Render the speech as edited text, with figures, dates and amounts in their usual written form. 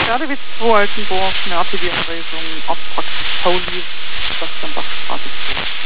Gardewitz 2 Altenburg, eine APG-Anweisung, Auftrag Pauli, Sebastian Bach Straße 2.